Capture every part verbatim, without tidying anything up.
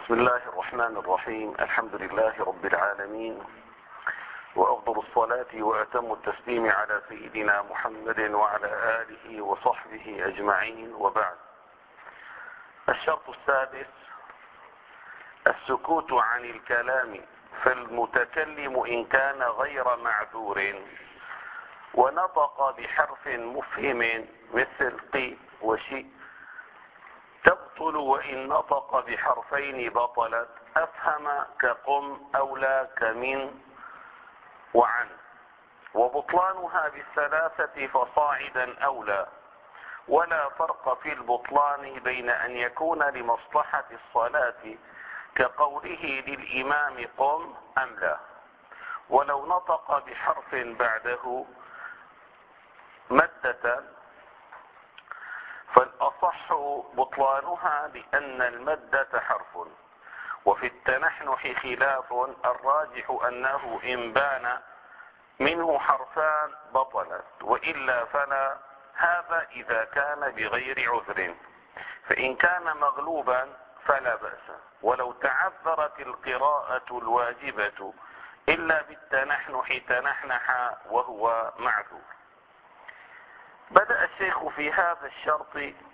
بسم الله الرحمن الرحيم. الحمد لله رب العالمين، وأفضل الصلاة وأتم التسليم على سيدنا محمد وعلى آله وصحبه أجمعين، وبعد. الشرط السادس: السكوت عن الكلام، فالمتكلم إن كان غير معذور ونطق بحرف مفهم مثل قي وشي تبطل، وإن نطق بحرفين بطلت. أفهم كقم أولى كمن وعن، وبطلانها بالثلاثة فصاعدا أولى، ولا فرق في البطلان بين أن يكون لمصلحة الصلاة كقوله للإمام قم أم لا. ولو نطق بحرف بعده مدة فالأصح بطلانها لأن المدة حرف، وفي التنحنح خلاف، الراجح أنه إن بان منه حرفان بطلت، وإلا فلا. هذا إذا كان بغير عذر، فإن كان مغلوبا فلا بأس. ولو تعذرت القراءة الواجبة إلا بالتنحنح تنحنح وهو معذور. بدأ الشيخ في هذا الشرط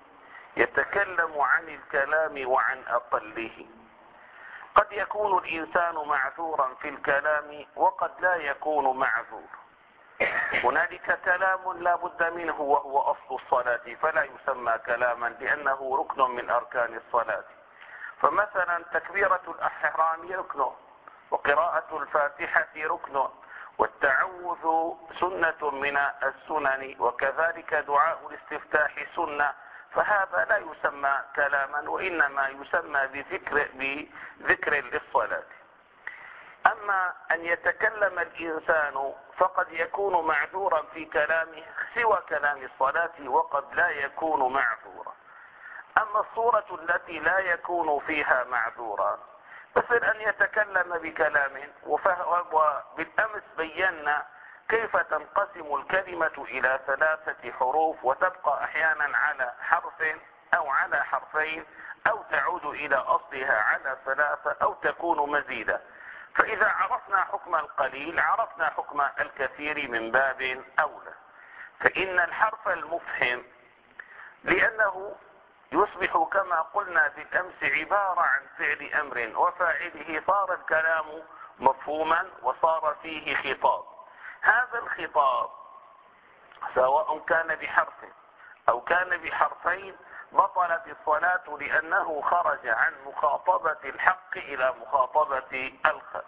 يتكلم عن الكلام وعن أقله. قد يكون الإنسان معذورا في الكلام وقد لا يكون معذور. هنالك كلام لا بد منه وهو أصل الصلاة فلا يسمى كلاما لأنه ركن من أركان الصلاة. فمثلا تكبيرة الإحرام ركن، وقراءة الفاتحة ركن، والتعوذ سنة من السنن، وكذلك دعاء الاستفتاح سنة. فهذا لا يسمى كلاما، وإنما يسمى بذكر, بذكر للصلاة. أما أن يتكلم الإنسان فقد يكون معذورا في كلامه سوى كلام الصلاة وقد لا يكون معذورا. أما الصورة التي لا يكون فيها معذورا مثل أن يتكلم بكلام، وبالأمس بينا كيف تنقسم الكلمة إلى ثلاثة حروف وتبقى أحيانا على حرف أو على حرفين، أو تعود إلى أصلها على ثلاثة، أو تكون مزيدة. فإذا عرفنا حكم القليل عرفنا حكم الكثير من باب أولى. فإن الحرف المفهم لأنه يصبح كما قلنا بالأمس عبارة عن فعل أمر وفاعله، صار الكلام مفهوما وصار فيه خطاب. هذا الخطاب سواء كان بحرف أو كان بحرفين بطلت الصلاة، لأنه خرج عن مخاطبة الحق إلى مخاطبة الخلق.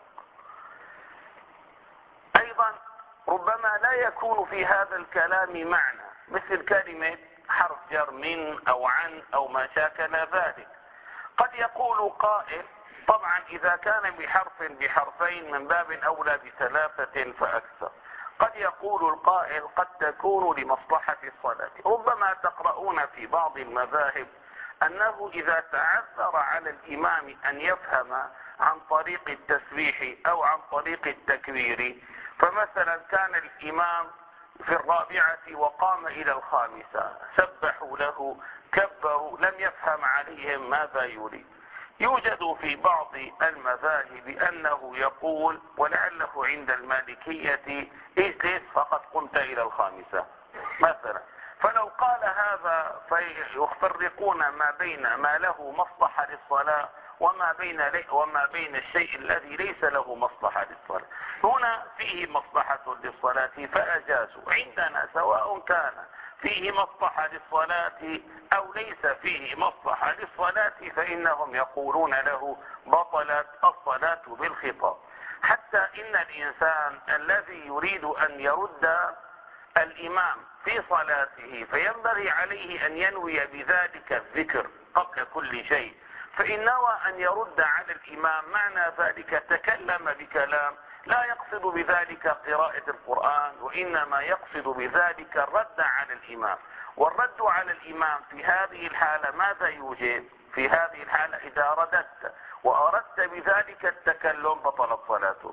أيضا ربما لا يكون في هذا الكلام معنى، مثل كلمة حرف جر من أو عن أو ما شاكل ذلك. قد يقول قائل طبعا إذا كان بحرف بحرفين من باب أولى بثلاثة فأكثر. قد يقول القائل قد تكون لمصلحة الصلاة. ربما تقرؤون في بعض المذاهب أنه إذا تعذر على الإمام أن يفهم عن طريق التسبيح أو عن طريق التكبير، فمثلا كان الإمام في الرابعة وقام إلى الخامسة، سبحوا له كبروا، لم يفهم عليهم ماذا يريد. يوجد في بعض المذاهب أنه يقول، ولعله عند المالكية، اجلس فقد قمت إلى الخامسة مثلا. فلو قال هذا فيفرقون ما بين ما له مصلحة للصلاة وما بين وما بين الشيء الذي ليس له مصلحة للصلاة. هنا فيه مصلحة للصلاة فأجازوا. عندنا سواء كان فيه مصلحة للصلاة أو ليس فيه مصلحة للصلاة فإنهم يقولون له بطلت الصلاة بالخطاب. حتى إن الإنسان الذي يريد أن يرد الإمام في صلاته فينبغي عليه أن ينوي بذلك الذكر قبل كل شيء. فإن نوى أن يرد على الإمام معنى ذلك تكلم بكلام لا يقصد بذلك قراءة القرآن، وإنما يقصد بذلك الرد على الإمام. والرد على الإمام في هذه الحالة ماذا يوجب؟ في هذه الحالة إذا رددت وأردت بذلك التكلم بطلت صلاته،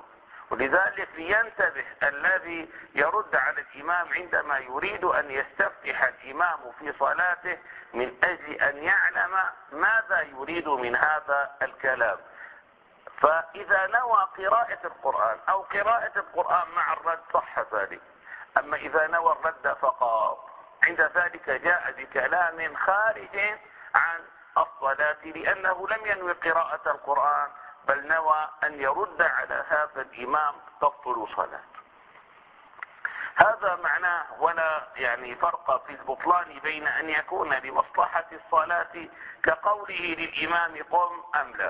ولذلك لينتبه الذي يرد على الإمام عندما يريد أن يستفتح الإمام في صلاته من أجل أن يعلم ماذا يريد من هذا الكلام. فإذا نوى قراءة القرآن أو قراءة القرآن مع الرد صح ذلك. أما إذا نوى الرد فقط عند ذلك جاء بكلام خارج عن الصلاة، لأنه لم ينوي قراءة القرآن بل نوى أن يرد على هذا الإمام تبطل صلاة. هذا معناه، ولا يعني فرق في البطلان بين أن يكون لمصلحة الصلاة كقوله للإمام قم أم لا.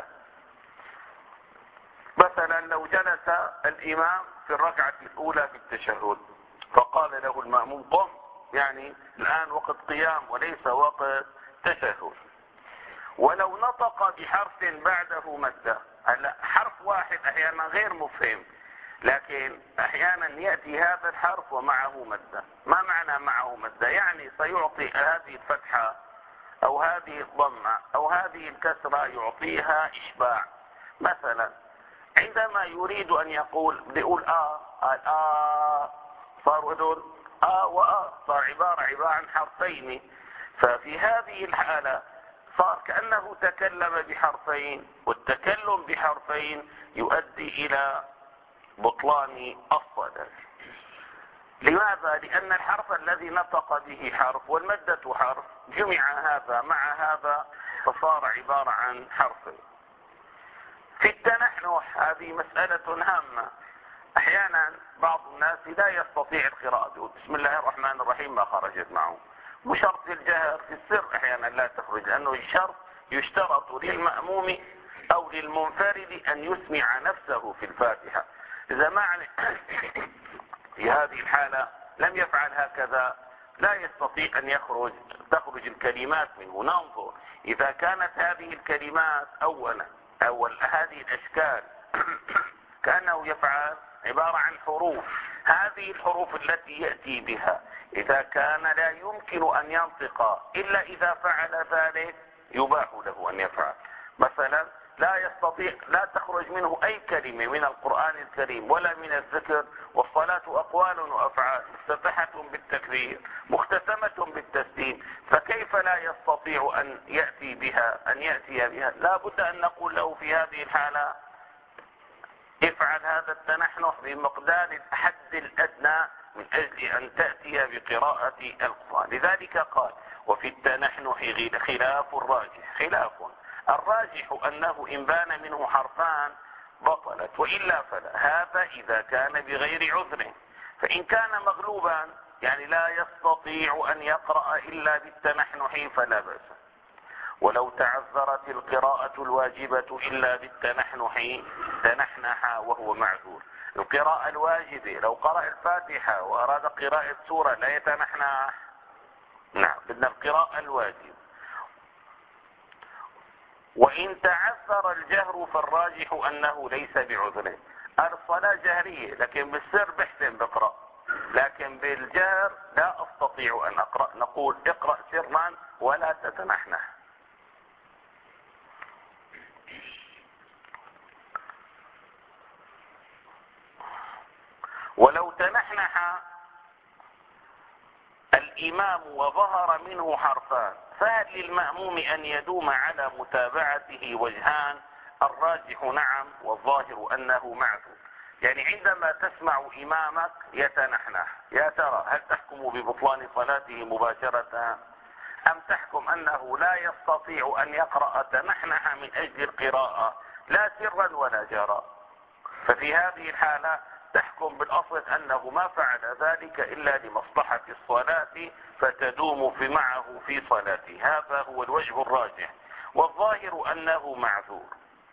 مثلا لو جلس الإمام في الركعة الأولى في التشهد فقال له المأموم قم، يعني الآن وقت قيام وليس وقت تشهد، ولو نطق بحرف بعده مده. هلا حرف واحد احيانا غير مفهم، لكن احيانا يأتي هذا الحرف ومعه مده. ما معنى معه مده؟ يعني سيعطي هذه الفتحة او هذه الضمة او هذه الكسرة يعطيها اشباع. مثلا عندما يريد ان يقول بدي يقول اه قال اه صار هدول اه واه، صار عبارة عبارة عن حرفين. ففي هذه الحالة صار كأنه تكلم بحرفين، والتكلم بحرفين يؤدي إلى بطلان الصلاة. لماذا؟ لأن الحرف الذي نطق به حرف والمدة حرف، جمع هذا مع هذا فصار عبارة عن حرفين. في التنحنح هذه مسألة هامة. أحيانا بعض الناس لا يستطيع القراءة، يقول بسم الله الرحمن الرحيم ما خرجت معه. وشرط الجهر في السر احيانا لا تخرج، لانه الشرط يشترط للمأموم او للمنفرد ان يسمع نفسه في الفاتحة. اذا ما في هذه الحالة لم يفعل هكذا لا يستطيع ان يخرج تخرج الكلمات منه. ننظر اذا كانت هذه الكلمات اولا اول هذه الاشكال كأنه يفعل عبارة عن حروف، هذه الحروف التي يأتي بها إذا كان لا يمكن أن ينطق إلا إذا فعل ذلك يباح له أن يفعل. مثلا لا يستطيع لا تخرج منه أي كلمة من القرآن الكريم ولا من الذكر، والصلاة أقوال وأفعال مفتتحة بالتكبير مختتمة بالتسليم، فكيف لا يستطيع أن يأتي بها أن يأتي بها؟ لا بد أن نقول له في هذه الحالة افعل هذا التنحنح بمقدار الحد الأدنى من أجل أن تأتي بقراءة القرآن. لذلك قال وفي التنحنح خلاف الراجح. خلاف الراجح أنه إن بان منه حرفان بطلت، وإلا فلا. هذا إذا كان بغير عذر. فإن كان مغلوبا يعني لا يستطيع أن يقرأ إلا بالتنحنح فلا بأس. ولو تعذرت القراءة الواجبة إلا بالتنحنح تنحنح وهو معذور. القراءة الواجبة لو قرأ الفاتحة وأراد قراءة سورة لا يتنحنح. نعم، بدنا القراءة الواجب. وإن تعذر الجهر فالراجح أنه ليس بعذر. الصلاة جهرية لكن بالسر بحسن بقرأ، لكن بالجهر لا أستطيع أن أقرأ. نقول اقرأ سرا ولا تتنحنح. ولو تنحنح الإمام وظهر منه حرفان فهل للمأموم أن يدوم على متابعته وجهان؟ الراجح نعم، والظاهر أنه معذور. يعني عندما تسمع إمامك يتنحنح يا ترى هل تحكم ببطلان صلاته مباشرة أم تحكم أنه لا يستطيع أن يقرأ تنحنح من أجل القراءة لا سرا ولا جهرا؟ ففي هذه الحالة تحكم بالأصل أنه ما فعل ذلك إلا لمصلحة الصلاة فتدوم في معه في صلاته. هذا هو الوجه الراجح، والظاهر أنه معذور.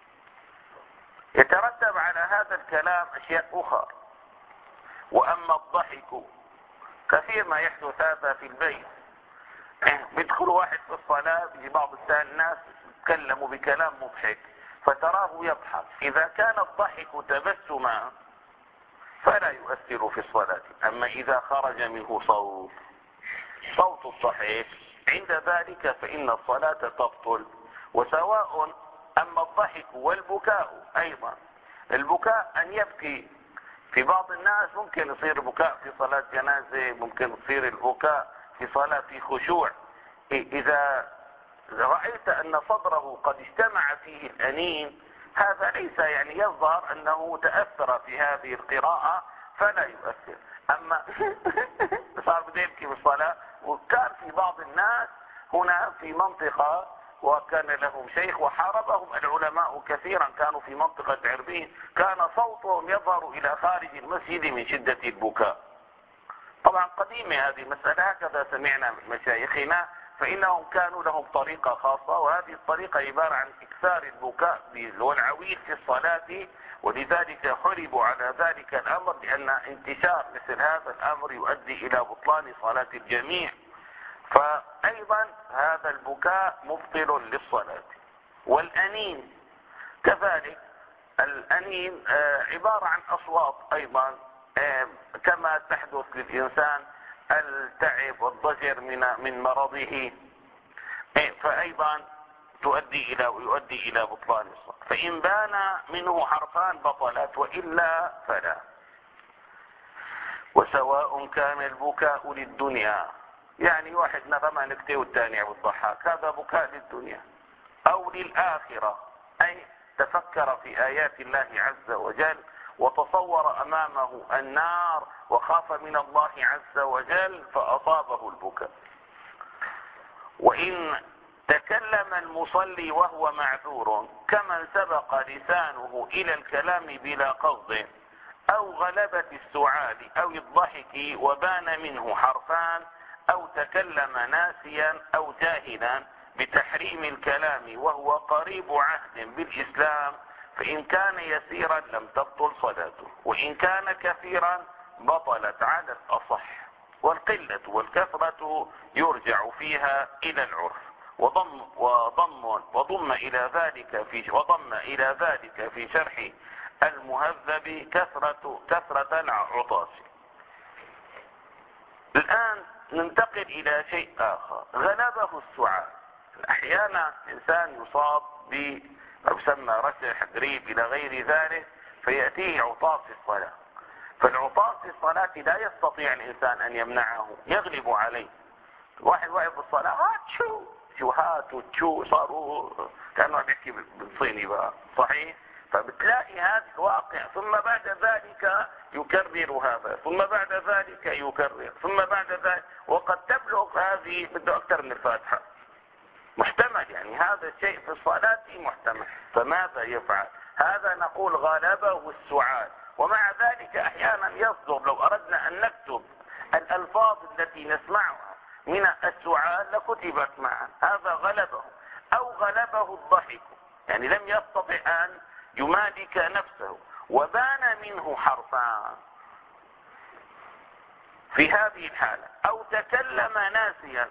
يترتب على هذا الكلام أشياء أخرى. وأما الضحك كثير ما يحدث هذا في البيت. بيدخل واحد في الصلاة بيجي بعض الناس يتكلموا بكلام مضحك فتراه يضحك. إذا كان الضحك تبسما فلا يؤثر في الصلاة. أما إذا خرج منه صوت صوت الضحك عند ذلك فإن الصلاة تبطل. وسواء أما الضحك والبكاء أيضا. البكاء أن يبكي في بعض الناس ممكن يصير بكاء في صلاة جنازة، ممكن يصير البكاء في صلاة في خشوع. إذا رأيت أن صدره قد اجتمع فيه الأنين، هذا ليس يعني يظهر أنه تأثر في هذه القراءة فلا يؤثر. أما صار بده يبكي بالصلاة. وكان في بعض الناس هنا في منطقة، وكان لهم شيخ وحاربهم العلماء كثيرا، كانوا في منطقة عربين، كان صوتهم يظهر إلى خارج المسجد من شدة البكاء. طبعا قديمة هذه المسألة، هكذا سمعنا من مشايخنا، فإنهم كانوا لهم طريقة خاصة، وهذه الطريقة عبارة عن إكثار البكاء والعويل في الصلاة، ولذلك حربوا على ذلك الأمر، لأن انتشار مثل هذا الأمر يؤدي إلى بطلان صلاة الجميع. فأيضا هذا البكاء مبطل للصلاة. والأنين كذلك، الأنين عبارة عن أصوات أيضا كما تحدث للإنسان التعب والضجر من من مرضه، فأيضا تؤدي إلى يؤدي إلى بطلان الصلاة. فإن بان منه حرفان بطلت، وإلا فلا. وسواء كان البكاء للدنيا، يعني واحد نغمة نكتة والثاني عم يضحك، هذا بكاء للدنيا، أو للآخرة، أي تفكر في آيات الله عز وجل وتصور أمامه النار وخاف من الله عز وجل فأصابه البكاء. وإن تكلم المصلي وهو معذور كمن سبق لسانه إلى الكلام بلا قصد، أو غلبة السعال أو الضحك وبان منه حرفان، أو تكلم ناسيا أو جاهلا بتحريم الكلام وهو قريب عهد بالإسلام، فإن كان يسيرا لم تبطل صلاته، وإن كان كثيرا بطلت على الأصح. والقلة والكثرة يرجع فيها إلى العرف. وضم وضم وضم إلى ذلك في وضم إلى ذلك في شرح المهذب كثرة كثرة العطاس. الآن ننتقل إلى شيء آخر، غلبه السعال. أحيانا إنسان يصاب ب يسمى رشح قريب إلى غير ذلك، فيأتيه عطاس في الصلاة. فالعطاس في الصلاة لا يستطيع الإنسان أن يمنعه، يغلب عليه. واحد واقف بالصلاة هات شو شو هات وتشو، صاروا كانوا عم يحكي بالصيني بقى، صحيح؟ فبتلاقي هذا الواقع، ثم بعد ذلك يكرر هذا، ثم بعد ذلك يكرر، ثم بعد ذلك، وقد تبلغ هذه بده أكثر من الفاتحة. محتمل يعني هذا الشيء في الصلاة محتمل، فماذا يفعل؟ هذا نقول غلبه السعال. ومع ذلك أحيانا يصدر، لو أردنا أن نكتب الألفاظ التي نسمعها من السعال لكتبت معا، هذا غلبه. أو غلبه الضحك، يعني لم يستطع أن يمالك نفسه وبان منه حرفان في هذه الحالة. أو تكلم ناسيا،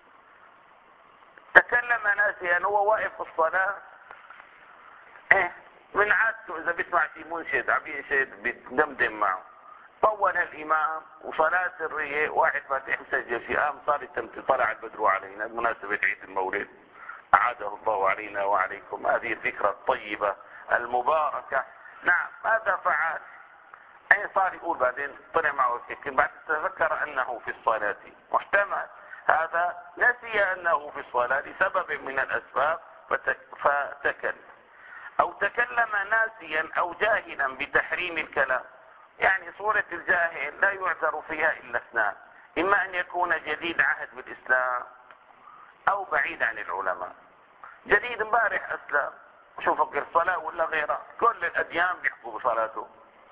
تكلم ناسيا هو واقف في الصلاة، إيه من عادته إذا بيسمع في منشد عم ينشد بيدمدم معه، طول الإمام وصلاة سرية، واحد فاتح مسجل في قام صار يتمثل طلع البدر علينا بمناسبة عيد المولد أعاده الله علينا وعليكم هذه الذكرى الطيبة المباركة. نعم، ماذا فعل؟ أي صار يقول بعدين طلع معه السكين، بعد تذكر أنه في الصلاة. محتمل هذا نسي أنه في الصلاة لسبب من الأسباب فتكلم. أو تكلم ناسيا أو جاهلا بتحريم الكلام، يعني صورة الجاهل لا يعذر فيها إلا اثنان، إما أن يكون جديد عهد بالإسلام أو بعيد عن العلماء. جديد امبارح أسلم، شو فكر الصلاة ولا غيرها، كل الأديان بيحكوا بصلاته،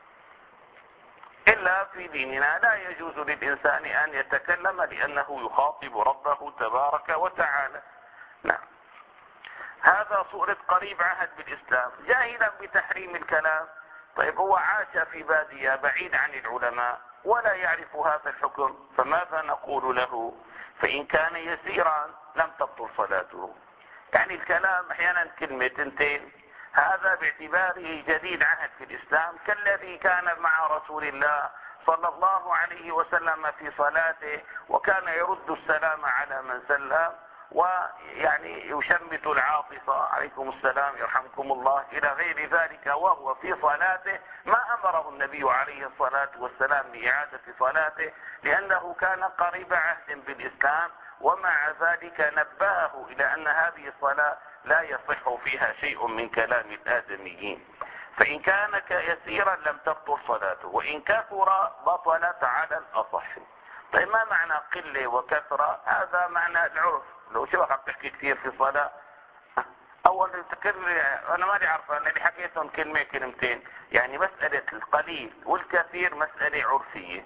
إلا في ديننا لا يجوز للإنسان أن يتكلم لأنه يخاطب ربه تبارك وتعالى. نعم، هذا صورة قريب عهد بالإسلام. جاهلا بتحريم الكلام، طيب هو عاش في بادية بعيد عن العلماء ولا يعرف هذا الحكم، فماذا نقول له؟ فإن كان يسيرا لم تبطل صلاته. يعني الكلام أحيانا كلمة تنتين، هذا باعتباره جديد عهد في الإسلام، كالذي كان مع رسول الله صلى الله عليه وسلم في صلاته، وكان يرد السلام على من سلم، ويعني يشمت العاطفة عليكم السلام يرحمكم الله إلى غير ذلك وهو في صلاته، ما امره النبي عليه الصلاة والسلام بإعادة صلاته لأنه كان قريب عهد بالإسلام، ومع ذلك نبهه إلى أن هذه الصلاة لا يصح فيها شيء من كلام الآدميين، فإن كان يسيرا لم تبطل صلاته، وإن كثر بطلت على الأصح. طيب ما معنى قلة وكثرة؟ هذا معنى العرف. لو شبك عم تحكي كثير في صلاة، اول تكرر، انا ما لي عارفه، انا اللي حكيتهم كلمه كلمتين، يعني مساله القليل والكثير مساله عرفيه.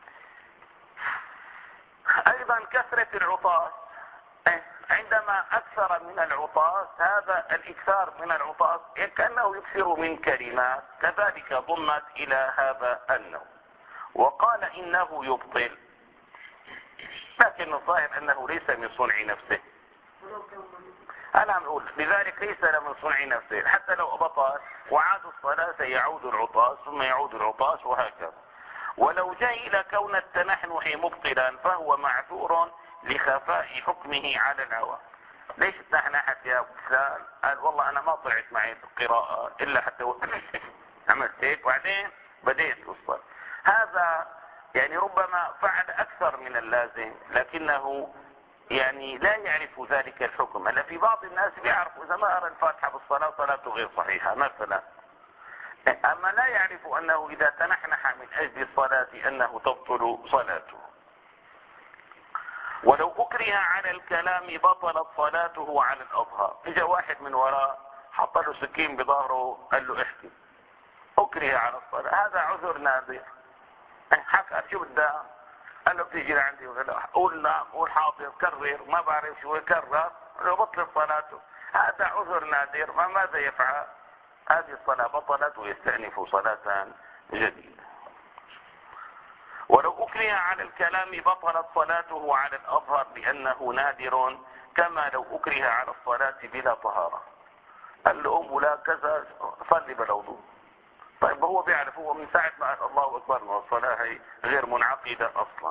ايضا كثره العطاس، عندما اكثر من العطاس، هذا الاكثار من العطاس كانه يكثر من كلمات، كذلك ضمت الى هذا النوع. وقال انه يبطل، لكن الظاهر انه ليس من صنع نفسه. أنا عم أقول لذلك ليس من صنع نفسه، حتى لو أبطل وعاد الصلاة سيعود العطاس ثم يعود العطاس وهكذا. ولو جهل كون التنحنح مبطلا فهو معذور لخفاء حكمه على العوام. ليش تنحنحت يا أبو فلان؟ قال والله أنا ما طلعت معي القراءة إلا حتى عملت هيك وبعدين بديت الصلاة. هذا يعني ربما فعل أكثر من اللازم، لكنه يعني لا يعرف ذلك الحكم. هلا في بعض الناس بيعرفوا اذا ما قرأ الفاتحة بالصلاة صلاته غير صحيحة مثلا، اما لا يعرف انه اذا تنحنح من اجل الصلاة انه تبطل صلاته. ولو اكره على الكلام بطلت صلاته على الاظهر. اجا واحد من وراء حط له سكين بظهره قال له احكي، اكره على الصلاة، هذا عذر نادر. حكى شو بدها؟ قال له بتيجي لعندي قول نعم، قول حاضر، كرر، ما بعرف شو يكرر، لو بطلت صلاته. هذا عذر نادر، فماذا يفعل؟ هذه الصلاة بطلت ويستأنف صلاة جديدة. ولو أكره على الكلام بطلت صلاته على الأظهر لأنه نادر، كما لو أكره على الصلاة بلا طهارة. قال له أم ولا كذا صلي بلا وضوء. طيب هو بيعرف، هو من ساعة ما قال الله أكبر والصلاة هي غير منعقدة أصلا.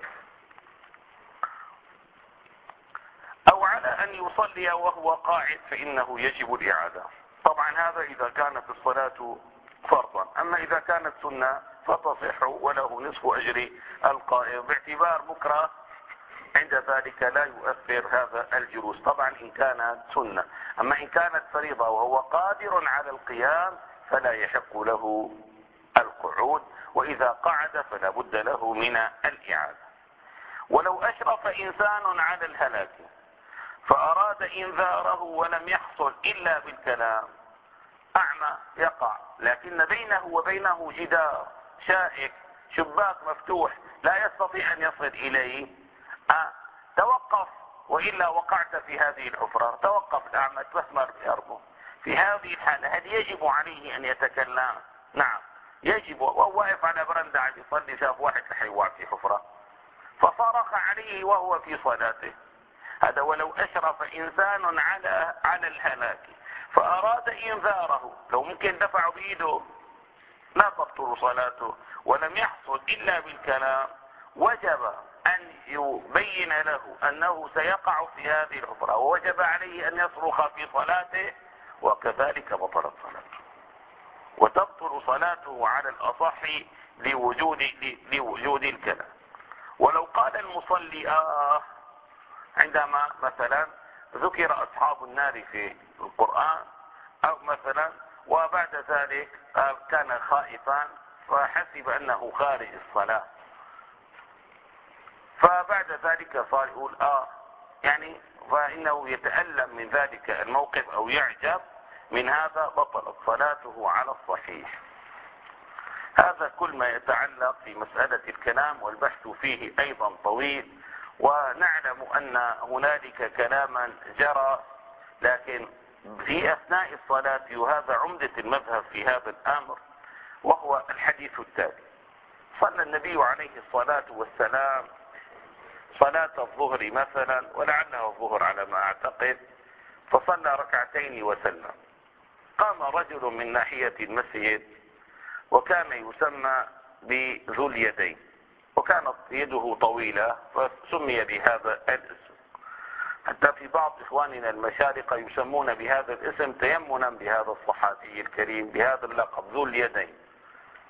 أو على أن يصلي وهو قاعد فإنه يجب الإعادة. طبعا هذا إذا كانت الصلاة فرضا، أما إذا كانت سنة فتصح وله نصف أجر القائم، باعتبار مكره عند ذلك لا يؤثر هذا الجلوس، طبعا إن كانت سنة. أما إن كانت فريضة وهو قادر على القيام فلا يحق له القعود، وإذا قعد فلا بد له من الإعادة. ولو أشرف إنسان على الهلاك فأراد إنذاره ولم يحصل إلا بالكلام، أعمى يقع لكن بينه وبينه جدار شائك، شباك مفتوح لا يستطيع أن يصل إليه، أه توقف وإلا وقعت في هذه الحفرة. توقف الأعمى تمسمر بأرضه. في هذه الحالة هل يجب عليه أن يتكلم؟ نعم يجب. وهو واقف على برندة عم يصلي شاف واحد رح يوقع في حفرة فصرخ عليه وهو في صلاته. هذا ولو أشرف إنسان على على الهلاك فأراد إنذاره، لو ممكن دفع بإيده لا تبطل صلاته، ولم يحصل إلا بالكلام، وجب أن يبين له أنه سيقع في هذه الحفرة، ووجب عليه أن يصرخ في صلاته، وكذلك بطلت صلاته وتبطل صلاته على الأصح لوجود لوجود الكلام. ولو قال المصلي آه عندما مثلا ذكر أصحاب النار في القرآن، أو مثلا وبعد ذلك كان خائفا فحسب أنه خارج الصلاة، فبعد ذلك صار يقول آه يعني فإنه يتألم من ذلك الموقف أو يعجب من هذا، بطلت صلاته على الصحيح. هذا كل ما يتعلق في مسألة الكلام، والبحث فيه أيضا طويل، ونعلم أن هنالك كلاما جرى، لكن في أثناء الصلاة وهذا عمدة المذهب في هذا الأمر، وهو الحديث التالي: صلى النبي عليه الصلاة والسلام صلاة الظهر مثلا، ولعلها الظهر على ما أعتقد، فصلى ركعتين وسلم. قام رجل من ناحية المسجد وكان يسمى بذو اليدين، وكانت يده طويلة فسمي بهذا الاسم، حتى في بعض إخواننا المشارقة يسمون بهذا الاسم تيمنا بهذا الصحابي الكريم بهذا اللقب ذو اليدين.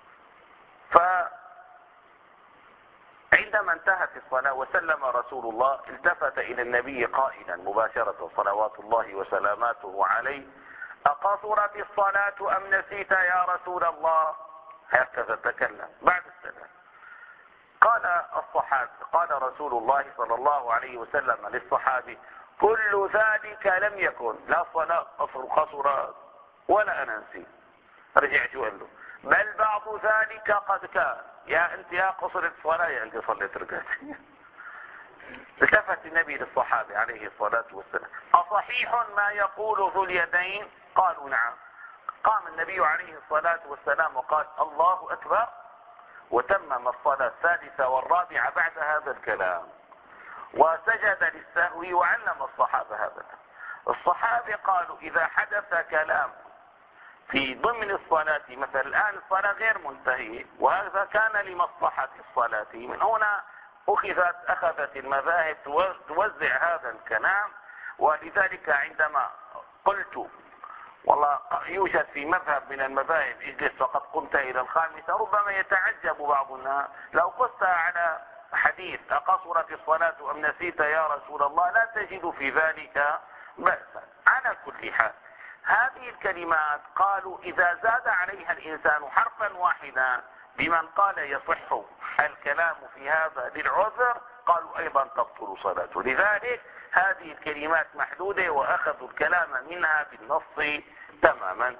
فعندما انتهت الصلاة وسلم رسول الله التفت إلى النبي قائلا مباشرة صلوات الله وسلاماته عليه: أقصرت الصلاة أم نسيت يا رسول الله؟ هكذا تكلم بعد السلام. قال الصحابي قال رسول الله صلى الله عليه وسلم للصحابي: كل ذلك لم يكن، لا الصلاة قصرت ولا أنا نسيت. رجعت وقال له: بل بعض ذلك قد كان. يا أنت يا قصرت الصلاة يا أنت صليت ركعتين. التفت النبي للصحابة عليه الصلاة والسلام: أصحيح ما يقول ذو اليدين؟ قالوا: نعم. قام النبي عليه الصلاة والسلام وقال: الله أكبر، وتمم الصلاة الثالثة والرابعة بعد هذا الكلام، وسجد للسهو وعلم الصحابة هذا. الصحابة قالوا: إذا حدث كلام في ضمن الصلاة، مثلا الآن الصلاة غير منتهية وهذا كان لمصلحة الصلاة، من هنا أخذت أخذت المذاهب توزع هذا الكلام. ولذلك عندما قلت والله يوجد في مذهب من المذاهب اجلس فقد قمت إلى الخامسة، ربما يتعجب بعض الناس لو قست على حديث أقصرت الصلاة أم نسيت يا رسول الله لا تجد في ذلك بأسا. على كل حال هذه الكلمات قالوا إذا زاد عليها الإنسان حرفا واحدا، بمن قال يصح الكلام في هذا للعذر، قالوا أيضا تبطل صلاته. لذلك هذه الكلمات محدودة وأخذوا الكلام منها بالنص تماما.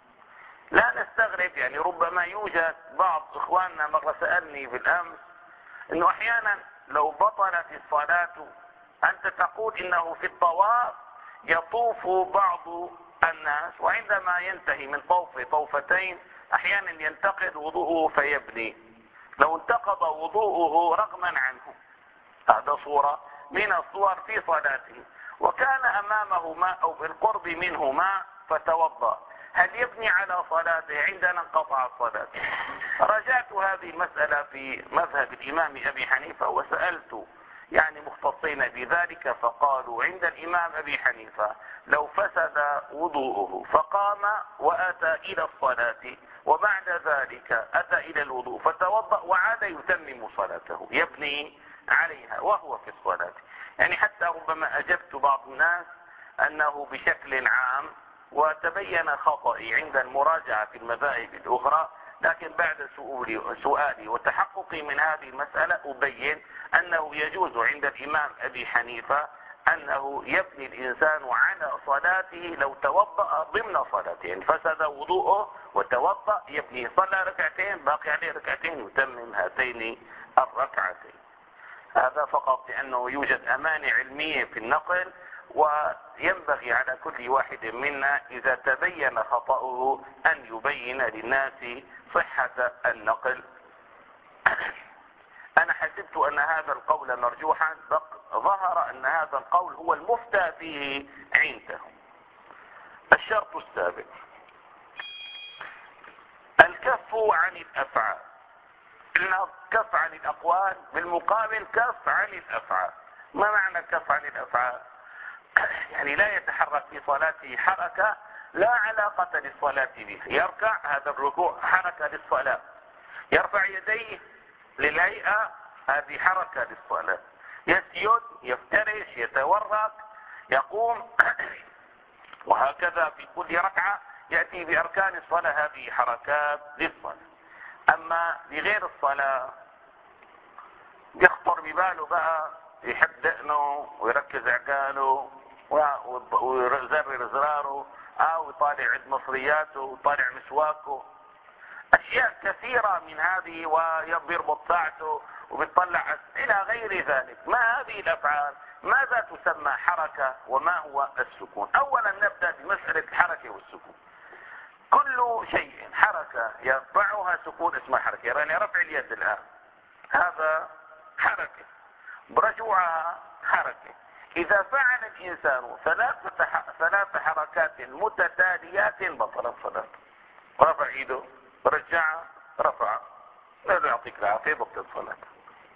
لا نستغرب، يعني ربما يوجد بعض إخواننا مرة سألني بالأمس أنه أحيانا لو بطلت الصلاة أنت تقول إنه في الطواف يطوف بعض الناس وعندما ينتهي من طوف طوفتين أحيانا ينتقد وضوءه فيبني. لو انتقض وضوءه رغما عنه، هذا صورة من الصور في صلاته، وكان أمامه ماء أو بالقرب منه ماء فتوضأ، هل يبني على صلاته؟ عندنا انقطع الصلاة. رجعت هذه المسألة في مذهب الإمام أبي حنيفة وسألت يعني مختصين بذلك، فقالوا عند الإمام أبي حنيفة لو فسد وضوءه فقام وأتى إلى الصلاة وبعد ذلك أتى إلى الوضوء فتوضأ وعاد يتمم صلاته يبني عليها وهو في الصلاة. يعني حتى ربما أجبت بعض الناس أنه بشكل عام، وتبين خطئي عند المراجعة في المذاهب الأخرى، لكن بعد سؤالي وتحققي من هذه المسألة أبين أنه يجوز عند الإمام أبي حنيفة أنه يبني الإنسان على صلاته لو توضأ ضمن صلاته، يعني فسد وضوءه وتوضأ يبني، صلى ركعتين باقي عليه ركعتين يتمم هاتين الركعتين. هذا فقط لأنه يوجد أمانة علمية في النقل، وينبغي على كل واحد منا إذا تبين خطأه أن يبين للناس صحة النقل. أنا حسبت أن هذا القول مرجوحا، ظهر أن هذا القول هو المفتى فيه عندهم. الشرط السابع الكف عن الأفعال. قلنا كف عن الأقوال، بالمقابل كف عن الأفعال. ما معنى كف عن الأفعال؟ يعني لا يتحرك في صلاته حركة لا علاقة للصلاة به. يركع، هذا الركوع حركة للصلاة، يرفع يديه للهيئة، هذه حركة للصلاة، يسجد، يفترش، يتورك، يقوم، وهكذا في كل ركعة يأتي بأركان الصلاة، هذه حركات للصلاة. أما لغير الصلاة يخطر بباله بقى يحب دقنه ويركز عقاله ويزرر زراره أو يطالع عد مصرياته ويطالع مسواكه، أشياء كثيرة من هذه، ويربط ساعته وبيطلع إلى غير ذلك. ما هذه الأفعال؟ ماذا تسمى حركة وما هو السكون؟ أولا نبدأ بمسألة الحركة والسكون. كل شيء حركة يرفعها سكون اسمها حركة. يعني رفع اليد الآن هذا حركة، برجوعها حركة. إذا فعل الإنسان ثلاث ثلاث حركات متتاليات بطلت صلاته. رفع ايده، رجع، رفع، لا يعطيك العافية بطلت صلاته.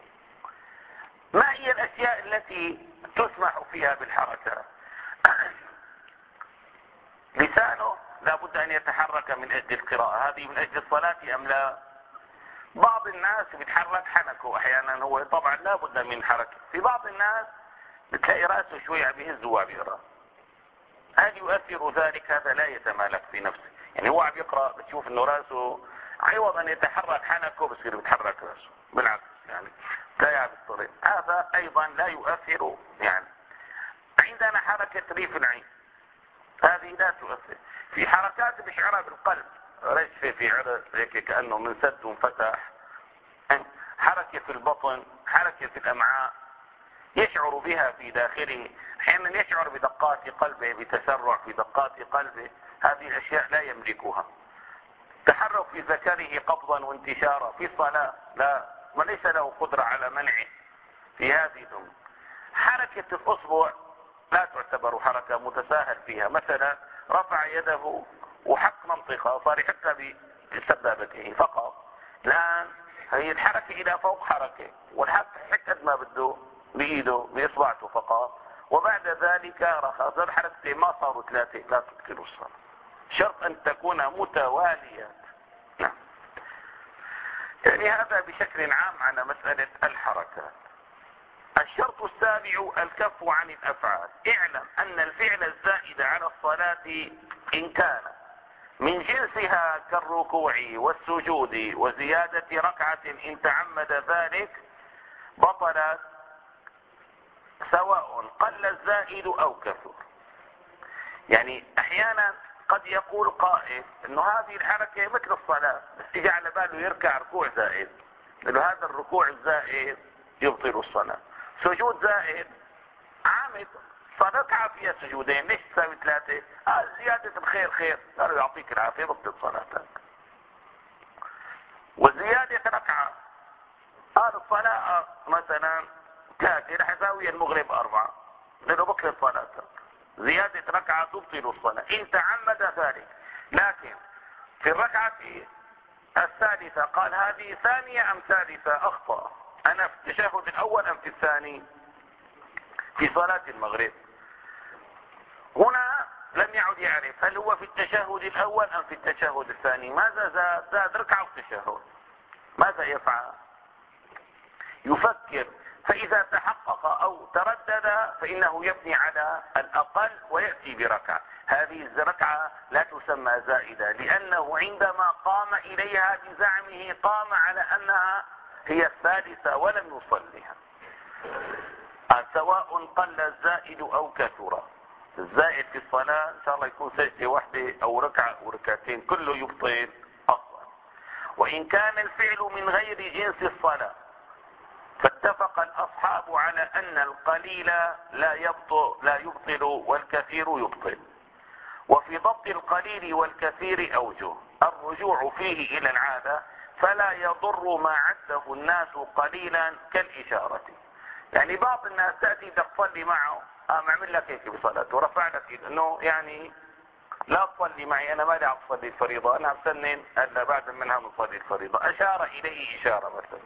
ما هي الأشياء التي تسمح فيها بالحركة؟ لسانه لا بد أن يتحرك من أجل القراءة، هذه من أجل الصلاة أم لا؟ بعض الناس بيتحرك حنكه احيانا، هو طبعا لا بد من حركة. في بعض الناس بتلاقي راسه شوي عم يهز وهو عم يقرا، هل يؤثر ذلك؟ هذا لا يتمالك في نفسه، يعني هو عم يقرا بتشوف انه راسه عوض ان يتحرك حنكه بصير بيتحرك راسه، بالعكس يعني لا يعرف الطريق، هذا ايضا لا يؤثر. يعني عندنا حركة ريف العين، هذه لا تؤثر. في حركات بشعرها بالقلب، رجفة في عرق هيك كأنه من سد انفتح، حركة في البطن، حركة في الأمعاء يشعر بها في داخله، احيانا يشعر بدقات قلبه، بتسرع في دقات قلبه، هذه الاشياء لا يملكها. تحرك في ذكره قبضا وانتشارا في الصلاة لا، وليس له قدرة على منعه في هذه الأمور. حركة الأصبع لا تعتبر حركة متساهل فيها، مثلا رفع يده وحك منطقة صار يحكها بسبابته فقط، الآن هي الحركة إلى فوق حركة، والحك حك قد ما بده بإيده بإصبعته فقط، وبعد ذلك رخص الحركتين ما صاروا ثلاثة، لا تبطل الصلاة، شرط أن تكون متوالية. نعم. يعني هذا بشكل عام على مسألة الحركات. الشرط السابع الكف عن الأفعال. اعلم أن الفعل الزائد على الصلاة إن كان من جنسها كالركوع والسجود وزيادة ركعة إن تعمد ذلك بطلت، سواء قل الزائد أو كثر. يعني أحيانا قد يقول قائل انه هذه الحركة مثل الصلاة، بس يجي على باله يركع ركوع زائد، انه هذا الركوع الزائد يبطل الصلاة. سجود زائد عامد، صلاة فيها سجودين ليش تساوي ثلاثة؟ آه زيادة الخير خير، قالوا يعطيك العافية بطل صلاتك. وزيادة ركعة، قال الصلاة مثلا ثلاثة رح يساوي المغرب أربعة، لأنه بطل صلاتك. زيادة ركعة تبطل الصلاة إن تعمد ذلك. لكن في الركعة الثالثة قال هذه ثانية أم ثالثة، أخطأ، أنا في التشهد الأول أم في الثاني في صلاة المغرب. هنا لم يعد يعرف هل هو في التشهد الأول أم في التشهد الثاني. ماذا زاد؟ زاد ركعة وتشهد. ماذا يفعل؟ يفكر، فإذا تحقق أو تردد فإنه يبني على الأقل ويأتي بركعة. هذه الركعة لا تسمى زائدة، لأنه عندما قام إليها بزعمه قام على أنها هي الثالثة ولم يصليها. سواء قل الزائد أو كثر. الزائد في الصلاة إن شاء الله يكون سجدة واحدة أو ركعة أو ركعتين كله يبطل أصلا. وإن كان الفعل من غير جنس الصلاة فاتفق الأصحاب على أن القليل لا يبطل لا يبطل والكثير يبطل. وفي ضبط القليل والكثير أوجه. الرجوع فيه إلى العادة، فلا يضر ما عده الناس قليلا كالإشارة. يعني بعض الناس تأتي تصلي معه، قام عمل لك هيك بصلاته ورفع لك انه يعني لا تصلي معي، انا ما لي اصلي الفريضة، انا بسنن هلا بعد منها بنصلي الفريضة، اشار اليه اشارة مثلا،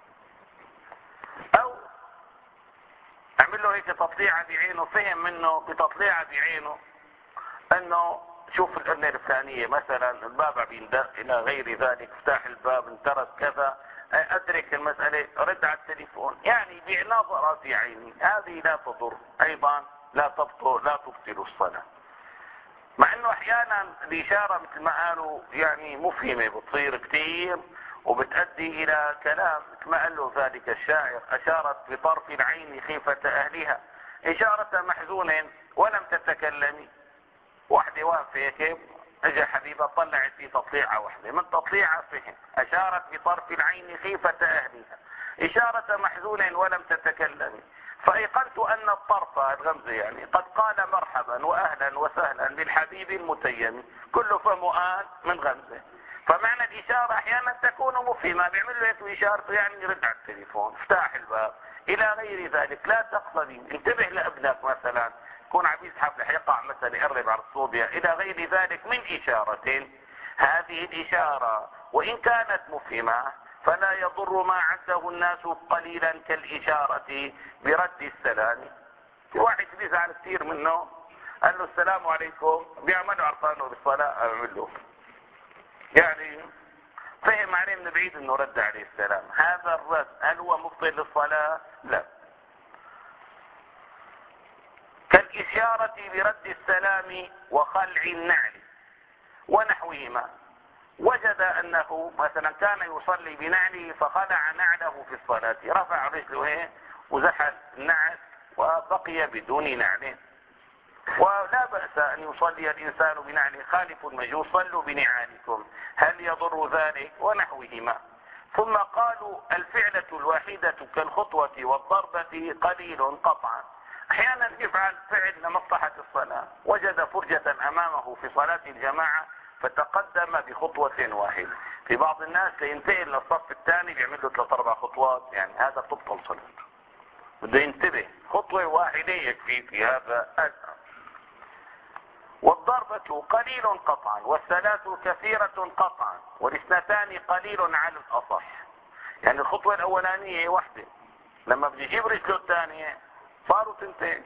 او عمل له هيك تطليعة بعينه، فهم منه بتطليعة بعينه انه شوف الأذنة الثانية مثلا الباب عم يندق الى غير ذلك، افتح الباب انترك كذا، ادرك المسألة رد على التليفون، يعني بنظرة في عيني، هذه لا تضر ايضا، لا تبطل لا تبطل الصلاة. مع انه احيانا الاشارة مثل ما قالوا يعني مفهمة بتصير كتير وبتؤدي الى كلام مثل ما قال له ذلك الشاعر، اشارت بطرف العين خيفة اهلها اشارة محزون ولم تتكلمي. واحدة واقفة هيك اجى حبيبة طلعت في تطليعة واحدة، من تطليعة فهم، اشارت بطرف العين خيفة اهلها اشارة محزون ولم تتكلم، فايقنت ان الطرف الغمزة يعني قد قال مرحبا واهلا وسهلا بالحبيب المتيم، كل فمه آن من غمزة. فمعنى الاشارة احيانا تكون مفهمة، بيعمل له هيك اشارته يعني يرد على التليفون، افتح الباب الى غير ذلك. لا تقصدي، انتبه لابنك مثلا يكون عم يزحف رح يقع مثلا يقرب على الصوبيا الى غير ذلك من اشارة. هذه الاشارة وان كانت مفهمة فلا يضر ما عده الناس قليلا كالاشارة برد السلام. في واحد بيزعل كثير منه، قال له السلام عليكم، بيعملوا عرفانه بالصلاة، اعمل له يعني فهم عليه من بعيد انه رد عليه السلام. هذا الرد هل هو مبطل للصلاة؟ لا. كالإشارة برد السلام وخلع النعل ونحوهما. وجد أنه مثلا كان يصلي بنعله فخلع نعله في الصلاة، رفع رجله وزحل النعل وبقي بدون نعل. ولا بأس أن يصلي الإنسان بنعله، خالف المجوس صلوا بنعالكم، هل يضر ذلك؟ ونحوهما. ثم قالوا الفعلة الواحدة كالخطوة والضربة قليل قطعا. أحيانا يفعل فعل لمصلحة الصلاة، وجد فرجة أمامه في صلاة الجماعة فتقدم بخطوة واحدة. في بعض الناس لينتقل للصف الثاني بيعمل له ثلاث أربع خطوات، يعني هذا تبطل صلاته. بده ينتبه، خطوة واحدة يكفي في هذا الأمر. والضربة قليل قطعا والثلاث كثيرة قطعا والاثنتان قليل على الأصح. يعني الخطوة الأولانية واحدة، لما بدي يجيب رجله الثانية صاروا تنتين.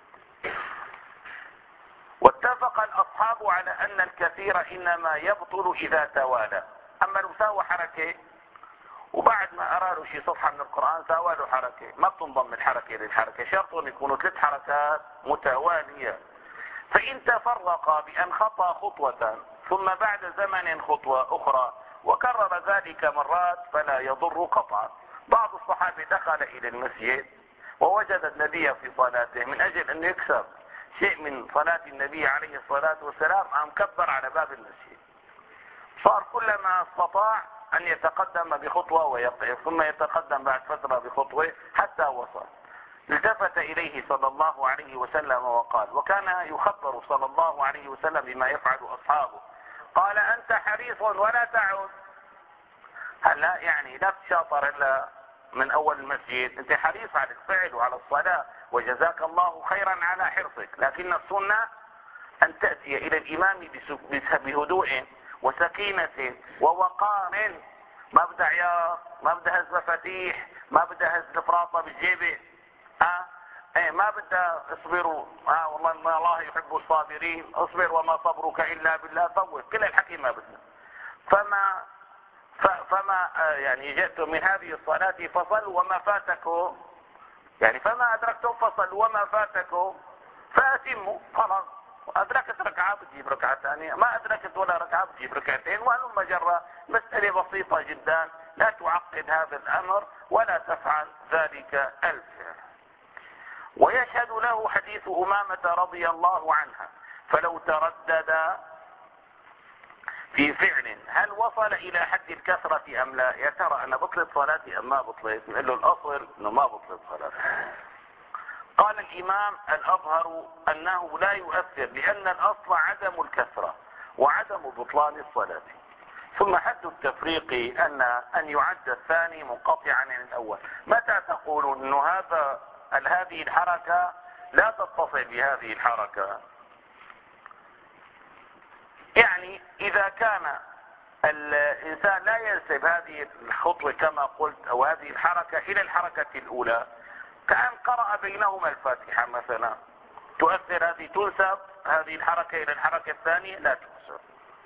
واتفق الأصحاب على أن الكثير إنما يبطل إذا توالى. أما لو ساوى حركة وبعد ما أرادوا شي صفحة من القرآن ساوى له حركة، ما بتنضم الحركة للحركة، شرط أن يكونوا ثلاث حركات متوالية. فإن تفرق بأن خطى خطوة ثم بعد زمن خطوة أخرى وكرر ذلك مرات فلا يضر قطعا. بعض الصحابة دخل إلى المسجد ووجد النبي في صلاته، من أجل أن يكسب شيء من صلاة النبي عليه الصلاة والسلام قام كبر على باب المسجد، صار كلما استطاع أن يتقدم بخطوة ويقف ثم يتقدم بعد فترة بخطوة حتى وصل. التفت إليه صلى الله عليه وسلم وقال، وكان يخبر صلى الله عليه وسلم بما يفعل أصحابه، قال أنت حريص ولا تعود. هلا يعني لا تشاطر إلا من أول المسجد، أنت حريص على الفعل وعلى الصلاة وجزاك الله خيرا على حرصك، لكن السنة أن تأتي إلى الإمام بهدوء وسكينة ووقار. ما بدأ عيار، ما بدأ هز مفاتيح، ما بدأ هز الفراطة بالجيبة، ها ايه ما بدأ اصبروا، ها والله ما الله يحب الصابرين، اصبر وما صبرك إلا بالله، طول كل الحكي ما بدنا. فما فما يعني جئتم من هذه الصلاة فصلوا وما فاتكم، يعني فما أدركتم فصلوا وما فاتكم فأتموا. خلاص أدركت ركعة بتجيب ركعة ثانية، ما أدركت ولا ركعة بتجيب ركعتين، وهلم جرى. مسألة بسيطة جدا، لا تعقد هذا الأمر ولا تفعل ذلك الفعل. ويشهد له حديث أمامة رضي الله عنها، فلو تردد في فعل هل وصل إلى حد الكثرة أم لا، يا ترى أنا بطلت صلاتي أم ما بطلت؟ نقول له الأصل أنه ما بطلت صلاتي. قال الإمام الأظهر أنه لا يؤثر، لأن الأصل عدم الكثرة وعدم بطلان الصلاة. ثم حد التفريق أن أن يعد الثاني منقطعا عن الأول. متى تقولون أنه هذا هذه الحركة لا تتصل بهذه الحركة؟ يعني إذا كان الإنسان لا ينسب هذه الخطوة كما قلت أو هذه الحركة إلى الحركة الأولى، كأن قرأ بينهما الفاتحة مثلا، تؤثر هذه، تنسب هذه الحركة إلى الحركة الثانية؟ لا تنسب.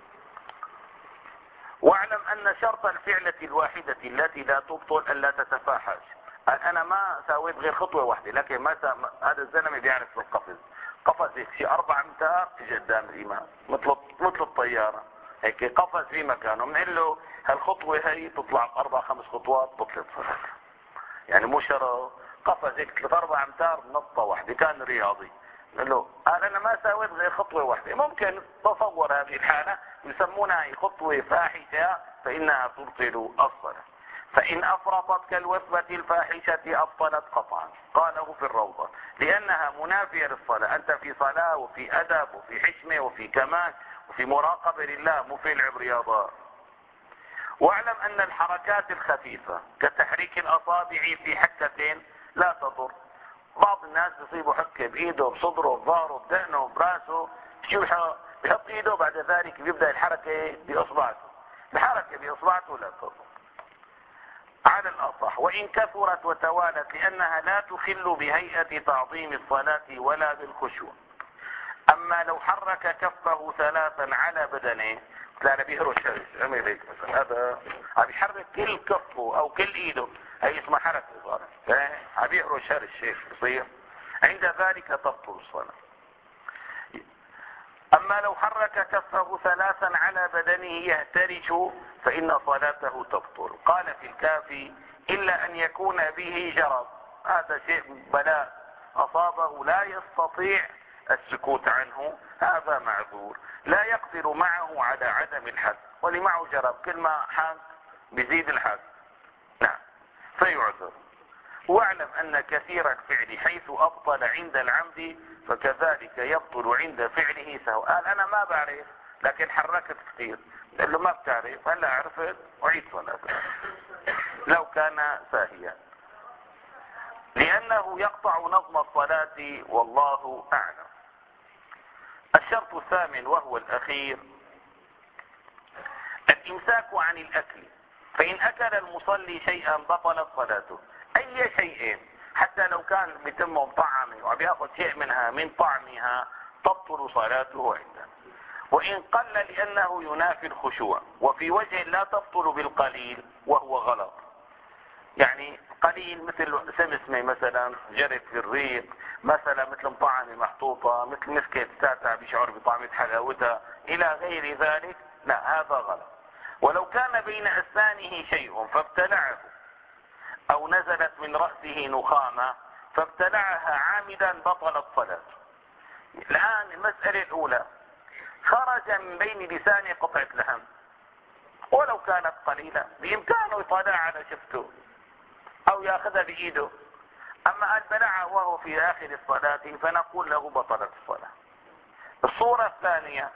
واعلم أن شرط الفعلة الواحدة التي لا تبطل ألا تتفاحش. أنا ما سويت غير خطوة واحدة، لكن ما سا... هذا الزلمة بيعرف بالقفز، قفز هيك شي أربع أمتار في قدام الإمام مثل مثل الطيارة هيك، قفز في مكانه، بنقول له هالخطوة هي تطلع بأربع خمس خطوات بطلت صلاته. يعني مو شرط قفز هيك ثلاث أربع أمتار نطة واحدة، كان رياضي. قال له قال أنا ما سويت غير خطوة واحدة. ممكن تصور هذه الحالة يسمونها خطوة فاحشة فإنها تبطل الصلاة. فإن أفرطت كالوثبة الفاحشة أبطلت قطعا، قاله في الروضة، لأنها منافية للصلاة. أنت في صلاة وفي أدب وفي حشمة وفي كمال وفي مراقبة لله، مو في لعب رياضة. واعلم أن الحركات الخفيفة كتحريك الأصابع في حكة لا تضر. بعض الناس بيصيبوا حكة بإيده بصدره بظهره بدقنه براسه، شو بيحط إيده بعد ذلك بيبدأ الحركة بإصبعته، الحركة بإصبعته لا تضر على الأصح، وإن كثرت وتوالت، لأنها لا تخل بهيئة تعظيم الصلاة ولا بالخشوع. أما لو حرك كفه ثلاثا على بدنه لا بيهرش هرش عمل هيك مثلا، هذا عم يحرك كل كفه او كل ايده، هي اسمها حركه صارت، عم يهرش هرش هيك بصير، عند ذلك تبطل الصلاه. اما لو حرك كفه ثلاثا على بدنه يهترش فان صلاته تبطل. قال في الكافي الا ان يكون به جرب، هذا شيء بلاء اصابه لا يستطيع السكوت عنه، هذا معذور، لا يقدر معه على عدم الحد، واللي معه جرب كل ما حاك بيزيد الحد، نعم فيعذر. واعلم ان كثير الفعل حيث ابطل عند العمد فكذلك يبطل عند فعله سهوا. قال انا ما بعرف لكن حركت كثير، قال له ما بتعرف، هلا عرفت اعيد صلاتك لو كان ساهيا، لانه يقطع نظم الصلاة والله اعلم. الشرط الثامن وهو الاخير الامساك عن الاكل، فان اكل المصلي شيئا بطلت صلاته، اي شيء حتى لو كان بتمه مطعمه وعم ياخذ شيء منها من طعمها تبطل صلاته عنده، وان قل لانه ينافي الخشوع، وفي وجه لا تبطل بالقليل وهو غلط، يعني قليل مثل سمسمة مثلا جرت في الريق مثلا، مثل مطعمة محطوطة، مثل مسكة تاتع بشعر بطعمة حلاوتها الى غير ذلك، لا هذا غلط. ولو كان بين اسنانه شيء فابتلعه او نزلت من رأسه نخامة فابتلعها عامدا بطلت صلاته. الان المسألة الاولى خرج من بين لسانه قطعة لحم ولو كانت قليلة بامكانه يطالع على شفته او ياخذها بايده، اما قال بلعها وهو في اخر الصلاة فنقول له بطلت الصلاة. الصورة الثانية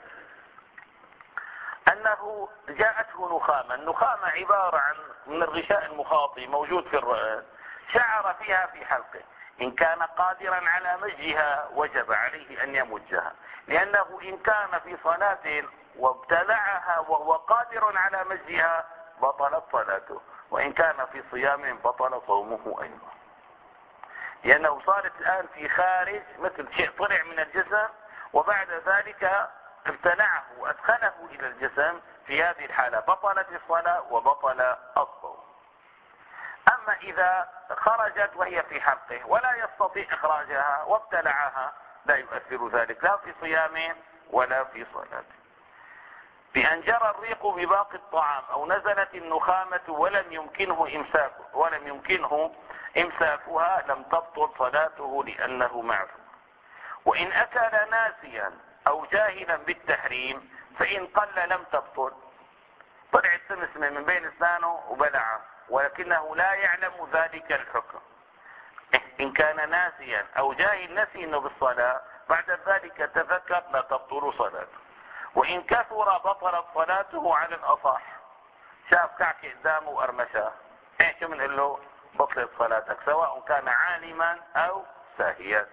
انه جاءته نخامة، النخامة عبارة عن من الغشاء المخاطي موجود في الرأس، شعر فيها في حلقه، ان كان قادرا على مجها وجب عليه ان يمجها، لانه ان كان في صلاة وابتلعها وهو قادر على مجها بطلت صلاته، وان كان في صيام بطل صومه ايضا، لانه صارت الان في خارج مثل شيء طلع من الجسم وبعد ذلك ابتلعه وادخله الى الجسم، في هذه الحالة بطلت الصلاة وبطل الصوم. اما اذا خرجت وهي في حلقه ولا يستطيع اخراجها وابتلعها لا يؤثر ذلك لا في صيامه ولا في صلاته. بأن جرى الريق بباقي الطعام او نزلت النخامة ولم يمكنه امساكه ولم يمكنه امساكها لم تبطل صلاته لانه معذور. وان اكل ناسيا او جاهلا بالتحريم فان قل لم تبطل، طلع السمسمة من بين اسنانه وبلعه ولكنه لا يعلم ذلك الحكم، ان كان ناسيا او جاهل نسي انه بالصلاة بعد ذلك تذكر لا تبطل صلاته. وان كثر بطلت صلاته على الاصح، شاف كعكة قدامه وارمشاه، ايه شو بنقول له؟ بطلت صلاتك سواء كان عالما او ساهيا.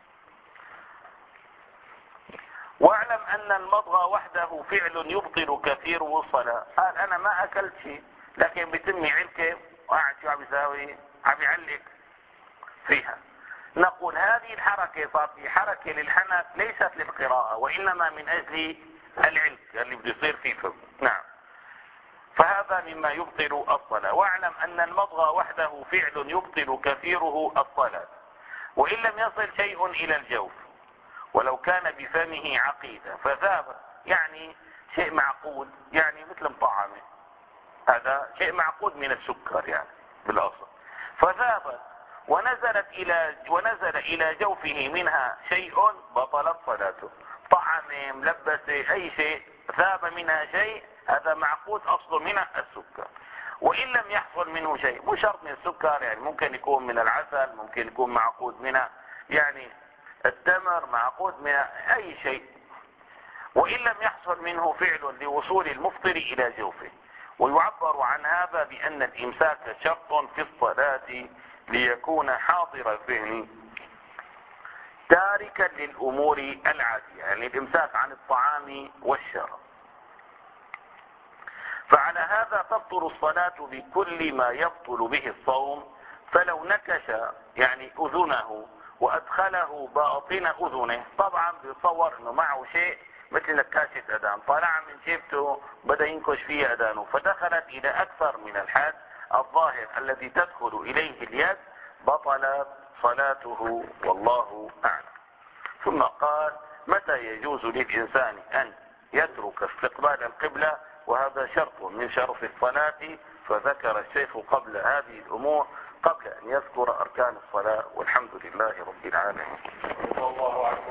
واعلم ان المضغ وحده فعل يبطل كثيره الصلاة. قال انا ما اكلت شيء لكن بتمي علكة وقاعد شو عم يساوي؟ عم يعلق فيها، نقول هذه الحركة صار في حركة للحنك ليست للقراءة وانما من اجل العلك اللي بده يصير فيه فم. نعم، فهذا مما يبطل الصلاة. واعلم ان المضغ وحده فعل يبطل كثيره الصلاة، وان لم يصل شيء الى الجوف ولو كان بفمه عقيدة فذاب، يعني شيء معقود، يعني مثل مطعمة، هذا شيء معقود من السكر يعني بالاصل، فذابت ونزلت الى ونزل الى جوفه منها شيء بطلت صلاته. طعم ملبسة اي شيء ذاب منها شيء، هذا معقود اصله من السكر. وان لم يحصل منه شيء، مو شرط من السكر، يعني ممكن يكون من العسل، ممكن يكون معقود من يعني التمر، معقود من اي شيء. وان لم يحصل منه فعل لوصول المفطر الى جوفه. ويعبر عن هذا بان الامساك شرط في الصلاة ليكون حاضر الذهن تاركا للامور العادية، يعني الامساك عن الطعام والشراب. فعلى هذا تبطل الصلاة بكل ما يبطل به الصوم، فلو نكش يعني اذنه وادخله باطن اذنه، طبعا بيتصور انه معه شيء مثل نكاشة أذان، طلع من جيبته بدأ ينكش فيه أذانه فدخلت إلى أكثر من الحد الظاهر الذي تدخل إليه اليد، بطلت صلاته والله أعلم. ثم قال: متى يجوز للإنسان أن يترك استقبال القبلة؟ وهذا شرط من شرط الصلاة، فذكر الشيخ قبل هذه الأمور قبل أن يذكر أركان الصلاة. والحمد لله رب العالمين.